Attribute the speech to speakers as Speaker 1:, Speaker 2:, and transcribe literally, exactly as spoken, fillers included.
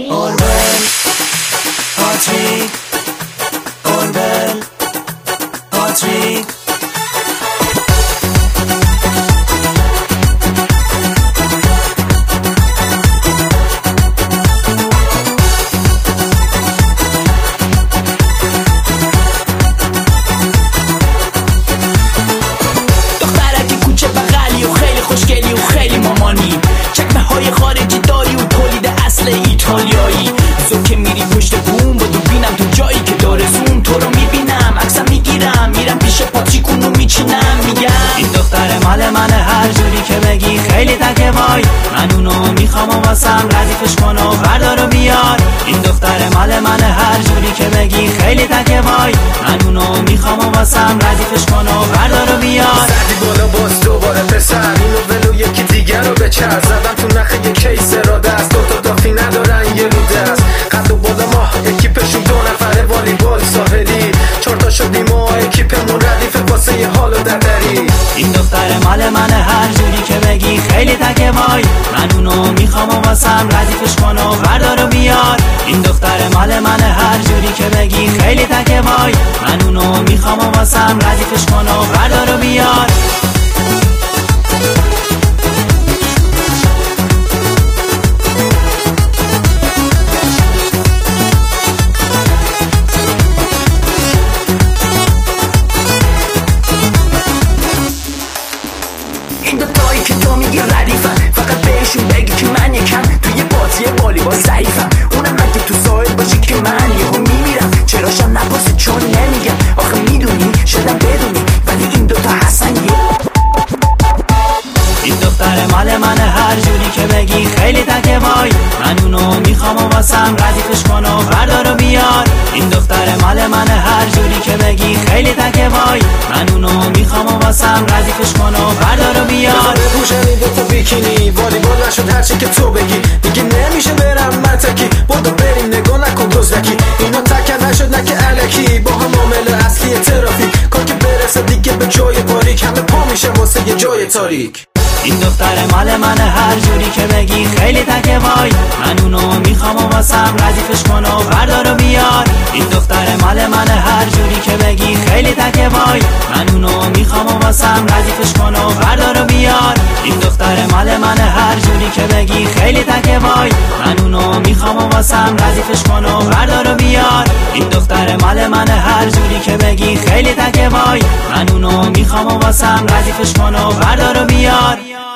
Speaker 1: اوربل پاتریک اوربل پاتریک
Speaker 2: دخترکی کوچه بغلی و خیلی خوشگلی و خیلی مامانی، چکمه های خارجی داری و تولید اصل ایتالیایی. زو که میری پشت بوم با دوربینم تو جایی که داره زوم، تو رو میبینم عکسم میگیرم میرم پیش پاتریک اونو میچینم میگم
Speaker 1: این دختر مال منه، هر جوری که بگی خیلی تکه وای. من اونو میخوام و واسم ردیفش کن و بردار و بیار. این دختر مال منه، هر جوری که بگی خیلی تکه وای. من اونو میخوام و واسم ردیفش کن و بردار و بیار.
Speaker 3: زدی بالا باز دوباره پسر، اینو ولو یکی دیگر رو بچر. زدم تو نخ یک کیس را دست، دوتا دافی ندارن یه رو دست. قد و بالا ما اکیپشون دو نفره والیبال ساحلی، چارتا شدیم و اکیپمون ردیف واسه یه حال و ددری.
Speaker 1: این دختر مال منه، هر جوری که بگی خیلی تکه وای. من اونو میخوام و واسم ردیفش کن و بردار و بیار. این دختر مال منه، هر جوری که بگی خیلی تکه وای. من اونو میخوام و واسم ردیفش کن و بردار و بیار.
Speaker 2: این دوتایی که تو میگی ردیفم، فقط بهشون بگی که من یکم توی بازی والیبال ضعیفم. اونم اگه تو ساحل باشی که من یهو میمیرم. چراشم نپرسی چون نمیگم، آخه میدونی شدم بدونی، ولی این دوتا هستن یه.
Speaker 1: این دختر مال منه، هر جوری که بگی خیلی تکه وای. من اونو میخوام و واسم ردیفش کن و بردار و بیار. این دختر مال منه، هر جوری که بگی خیلی تکه وای. من اونو میخوام و واسم ردیفش کن و بردار و بیار.
Speaker 3: بپوشنی دوتا بیکینی والیبال نشد هرچی که تو بگی. دیگه نمیشه برم متکی، بودو بریم نگاه نکن دزدکی. اینا تکر نشد نه که الکی، با هم عامل اصلی ترافیک. کار که برسه دیگه به جای باریک، همه پا میشه واسه یه جای تاریک.
Speaker 1: این دختر مال منه، هر جوری که بگی خیلی تکه وای. من اونو میخوام و واسم ردیفش کن و بردار و بیار. این دختر مال منه، هر جوری که بگی خیلی تکه وای. من اونو میخوام و واسم ردیفش کن و بردار و بیار. این دختر مال منه، هر جوری که بگی خیلی تکه وای. من اونو میخوام و واسم ردیفش کن و بردار و بیار. این دختر مال منه، هر جوری که بگی خیلی تکه وای. من اونو میخوام و واسم ردیفش کن و بردار و بیار.